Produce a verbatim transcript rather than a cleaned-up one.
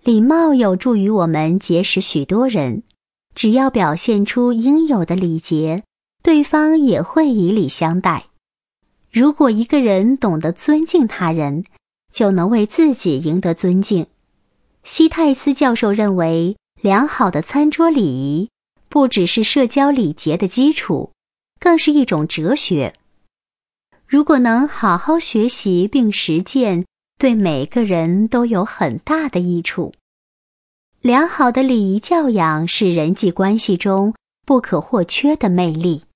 礼貌有助于我们结识许多人，只要表现出应有的礼节，对方也会以礼相待。如果一个人懂得尊敬他人，就能为自己赢得尊敬。西泰斯教授认为，良好的餐桌礼仪不只是社交礼节的基础，更是一种哲学。如果能好好学习并实践，对每个人都有很大的益处。良好的礼仪教养是人际关系中不可或缺的魅力。